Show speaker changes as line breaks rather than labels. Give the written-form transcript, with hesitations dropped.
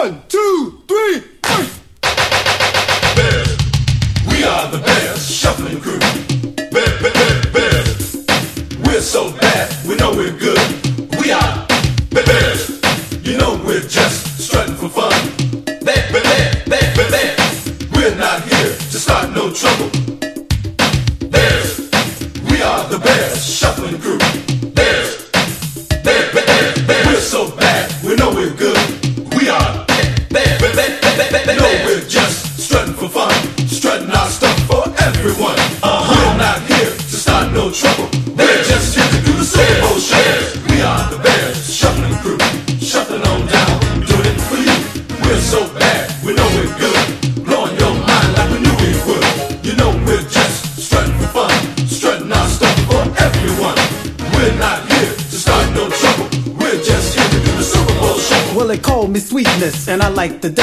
1, 2, 3.
Bears, we are the Bears Shuffling Crew. Bears, we're so bad, we know we're good. We are Bears, you know we're just strutting for fun. Bears, we're not here to start no trouble. Bears, we are the Bears Shuffling Crew. Bears, we're so bad, we know we're good. We are Bears, you know we're just strutting for fun, strutting our stuff for everyone. We're not here to start no trouble. We're just here to do the Super Bowl show. We are the Bears Shuffling Crew, shuffling on down, doing it for you. We're so bad, we know we're good, blowing your mind like we knew we would. You know we're just strutting for fun, strutting our stuff for everyone. We're not here to start no trouble. We're just here to do the Super Bowl show.
Well, they call me Sweetness, and I like the